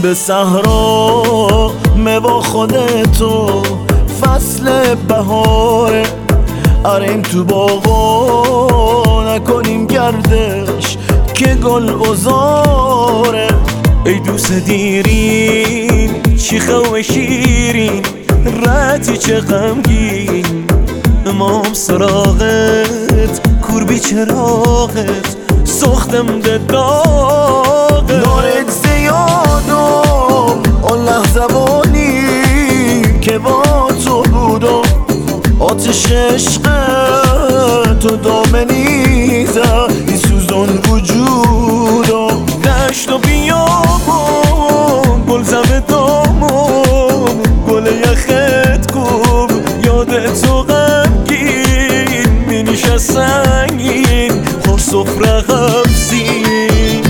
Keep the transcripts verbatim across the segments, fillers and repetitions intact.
به صحرا موا خودتو فصل بهاره، اریم تو باغا نکنیم گردش که گل بزاره. ای دوست دیرین شیخه و شیرین رتی چه غمگین، امام سراغت کور بی چراغت سختم ده داغت. دارت زیادم آن لحظه بانی که با تو بودم، آتش عشق تو دامنیزه ای سوزان وجودم. دشت و بیابم گل زم دامم گل یخت کن یاد تو غمگین مینیشه سنگین خور سفره غمزین.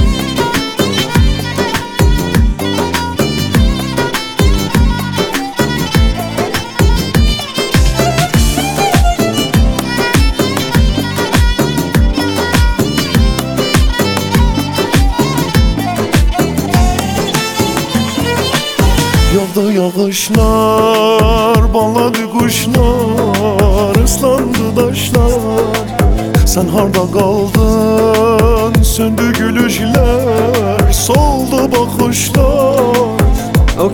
Yağdı yağışlar, bağladı kuşlar, ıslandı taşlar. Sen harda kaldın, söndü gülüşler, soldu bakışlar. أو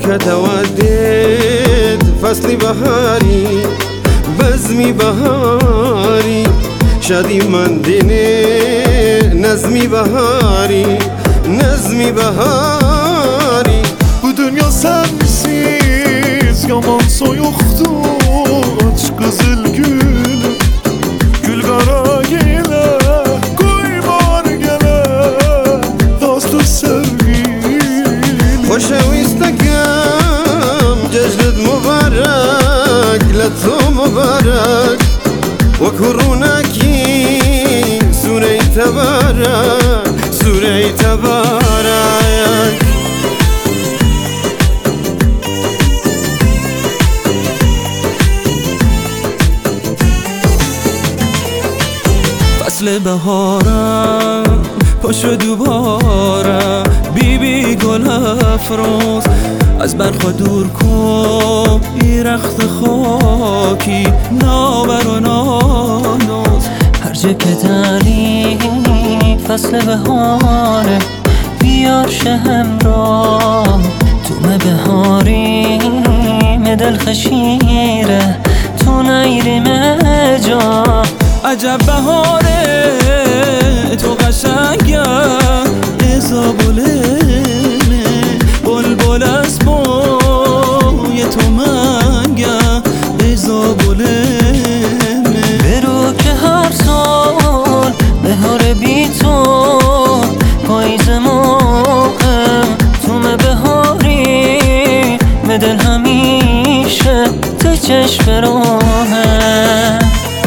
كتودد فصل بهاري بزمي بهاري شادي من ديني نزمي بهاري نزمي بهاري. Bu dünya sensiz yaman soyuktu, aç kızıl gül gül kara gele koymar gele dostu sevgilim. خوشويستكم ججلد مبارك لتو مبارك وكروناكي سوري تبارك سوري تبارك. فصل بهارم پاشو دوباره بی بی گل افروز، از برخوا دور کن ای رخت خاکی نابر و نانوز. هر جا که داری فصل بهاره بیار شهم را تو بهاری دل خشیره تو نیری مجا. عجب بهاره تو قشنگه ازابولمه بلبل از بوی تو منگه ازابولمه. برو که هر سال بهار بی تو پاییز موقع تو بهاری مدل همیشه تو چشم راهه.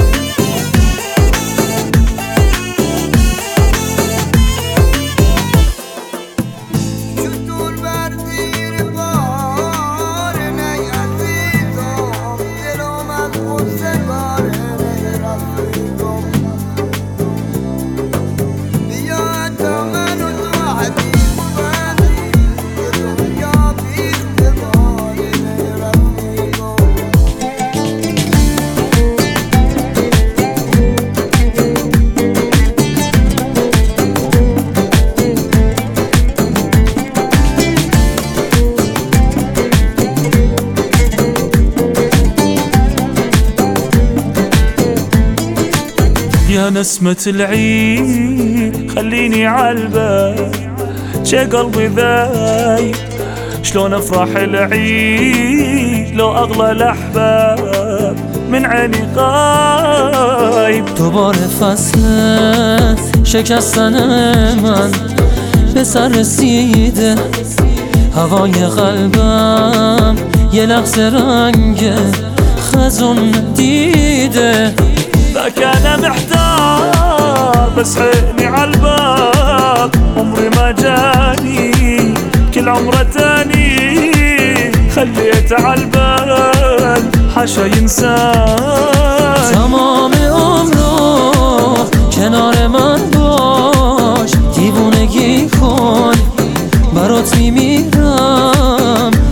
يا نسمة العيد خليني عالبال شي قلبي ذايب شلون افرح العيد لو اغلى الاحباب من عيني غايب. دوباره فصل شکستن من به سر رسیده، هوای قلبم یه لحظه رنگ خزون دیده. ذاك انا محتار بس عيني عالباب عمري ما جاني كل عمره تاني خليت عالبال حاشا ينسان. تمام عمرو کنار من باش دیوونگی کن برات میمیرم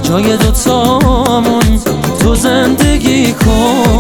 جای دوتامون تو زندگی کن.